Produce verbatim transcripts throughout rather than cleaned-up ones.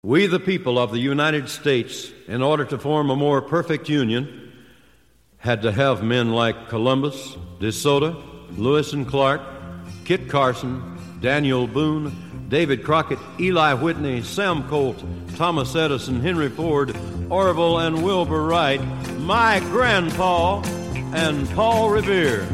We, the people of the United States, in order to form a more perfect union, had to have men like Columbus, De Soto, Lewis and Clark, Kit Carson, Daniel Boone, David Crockett, Eli Whitney, Sam Colt, Thomas Edison, Henry Ford, Orville and Wilbur Wright, my grandpa, and Paul Revere.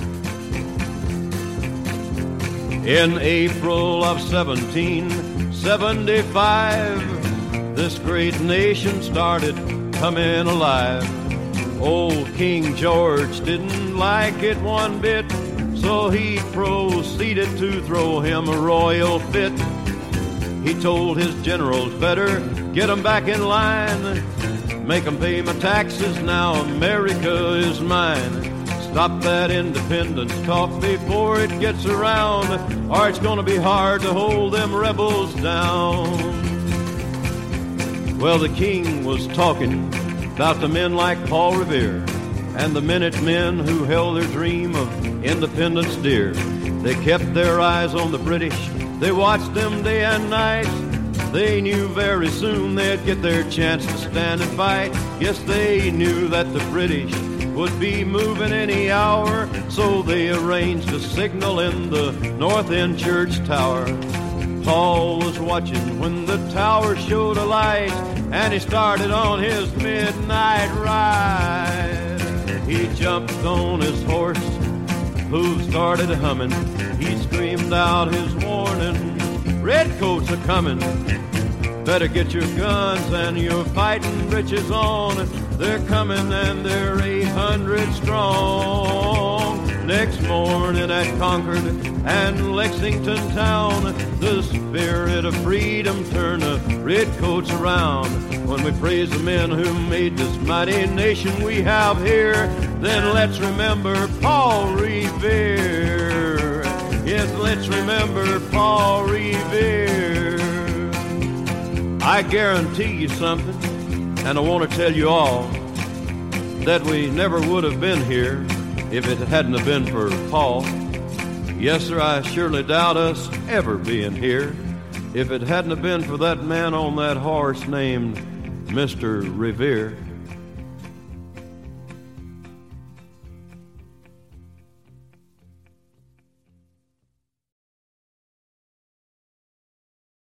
In April of seventeen seventy-five, this great nation started coming alive. Old King George didn't like it one bit, so he proceeded to throw him a royal fit. He told his generals, better get 'em back in line, make 'em pay my taxes, now America is mine. Stop that independence talk before it gets around, or it's gonna be hard to hold them rebels down. Well, the king was talking about the men like Paul Revere and the Minutemen who held their dream of independence dear. They kept their eyes on the British, they watched them day and night. They knew very soon they'd get their chance to stand and fight. Yes, they knew that the British would be moving any hour, so they arranged a signal in the North End church tower. Paul was watching when the tower showed a light, and he started on his midnight ride. He jumped on his horse, hooves started humming. He screamed out his warning, redcoats are coming. Better get your guns and your fighting breeches on. They're coming and they're eight hundred strong. Next morning at Concord and Lexington town, the spirit of freedom turned the redcoats around. When we praise the men who made this mighty nation we have here, then let's remember Paul Revere. Yes, let's remember Paul Revere. I guarantee you something, and I want to tell you all, that we never would have been here if it hadn't have been for Paul. Yes, sir, I surely doubt us ever being here if it hadn't have been for that man on that horse named Mister Revere.